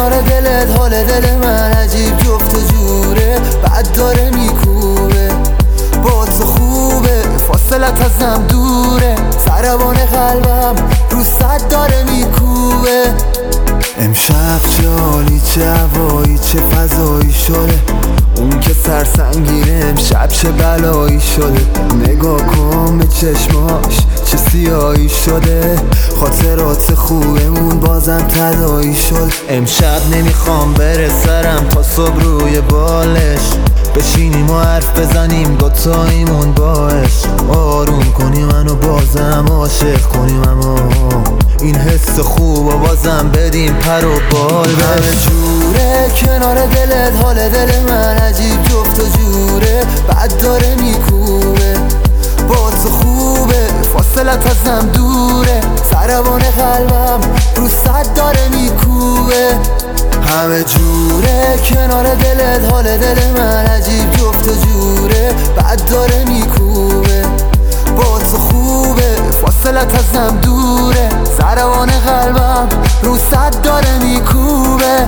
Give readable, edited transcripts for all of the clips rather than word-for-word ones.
کنار دلت حال دل من عجیب جفت و جوره، بعد داره میکوبه باز خوبه، فاصلت ازم دوره، سربان قلبم رو صد داره میکوبه. امشب چه حالی، چه هوایی، چه فضایی شده، اون که سرسنگینه امشب چه بلایی شده. نگاه کن به چشماش چه سیاهی شده، خاطرات خوبمون بازم تداعی شد. امشب نمیخوام بره سرم تا صبح روی بالش بشینیم و حرف بزنیم دوتاییمون باش، آروم کنی منو بازم عاشق کنیم، اما این حس خوب و بازم بدیم پر و بال. همه جوره کنار دلت حال دل من عجیب جفت و جوره، بعد داره میکوبه باز خوبه، فاصلت ازم دوره، سربان قلبم رو صد داره میکوبه. همه جوره کنار دلت حال دل من عجیب جفت و جوره، بعد داره میکوبه باز خوبه، فاصلت ازم دوره، سربان قلبم رو صد داره میکوبه.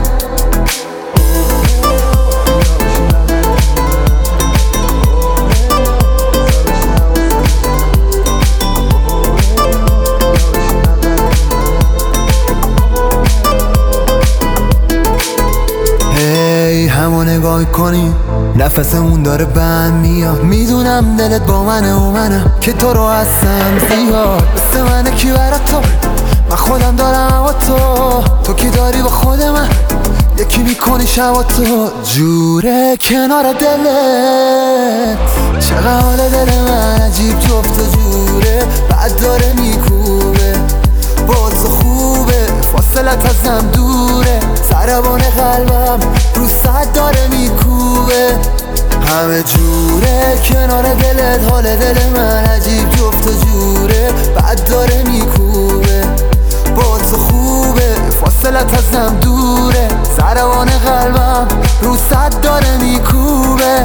همو نگاه کنی نفسمون داره بند میاد، میدونم دلت با منه و منم که تو رو هستم زیاد، مثل منه کی برات تو، من خودم دارم و تو کی داری با خود من، یکی میکنی شبا تو جوره کنار دلت. چقدر حال دل من عجیب جفت و جوره، بعد داره میکوبه باز خوبه، فاصلت ازم دوره، سربان قلبم رو صد داره میکوبه. همه جوره کنار دلت حال دل من عجیب جفت و جوره، بعد داره میکوبه باز خوبه، فاصلت ازم دوره، سربان قلبم رو صد داره میکوبه.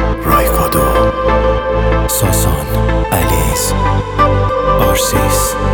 ساسان، علیز، آرسیس